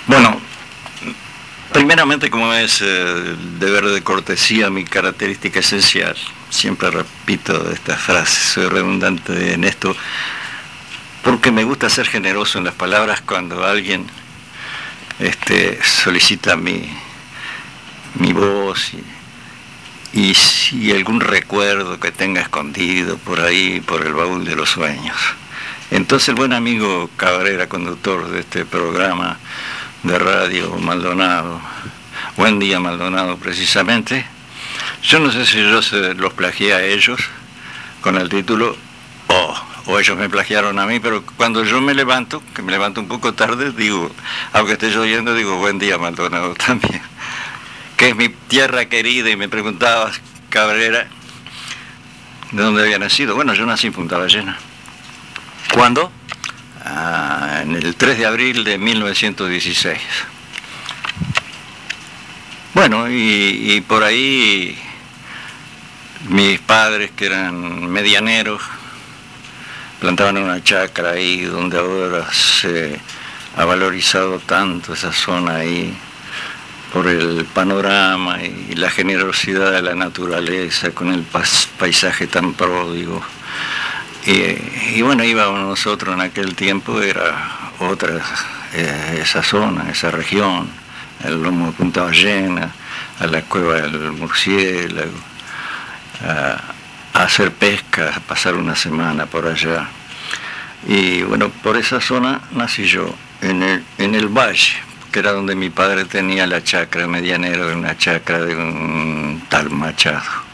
Bueno, primeramente, como es deber de cortesía mi característica esencial, siempre repito esta frase, soy redundante en esto, porque me gusta ser generoso en las palabras cuando alguien solicita mi voz y si algún recuerdo que tenga escondido por ahí, por el baúl de los sueños. Entonces el buen amigo Cabrera, conductor de este programa de radio Maldonado, Buen Día Maldonado precisamente, yo no sé si yo se los plagié a ellos con el título o ellos me plagiaron a mí, pero cuando yo me levanto, que me levanto un poco tarde, digo, aunque esté lloviendo, digo Buen Día Maldonado también, que es mi tierra querida. Y me preguntabas, Cabrera, ¿de dónde había nacido? Bueno, yo nací en Punta Ballena. ¿Cuándo? En el 3 de abril de 1916. Bueno, y por ahí mis padres, que eran medianeros, plantaban una chacra ahí donde ahora se ha valorizado tanto esa zona ahí por el panorama y la generosidad de la naturaleza con el paisaje tan pródigo. Y bueno, íbamos nosotros en aquel tiempo, era otra, esa zona, esa región, el lomo de Punta Ballena, a la cueva del Murciélago, a hacer pesca, a pasar una semana por allá. Y bueno, por esa zona nací yo, en el valle, que era donde mi padre tenía la chacra medianera, una chacra de un tal Machado.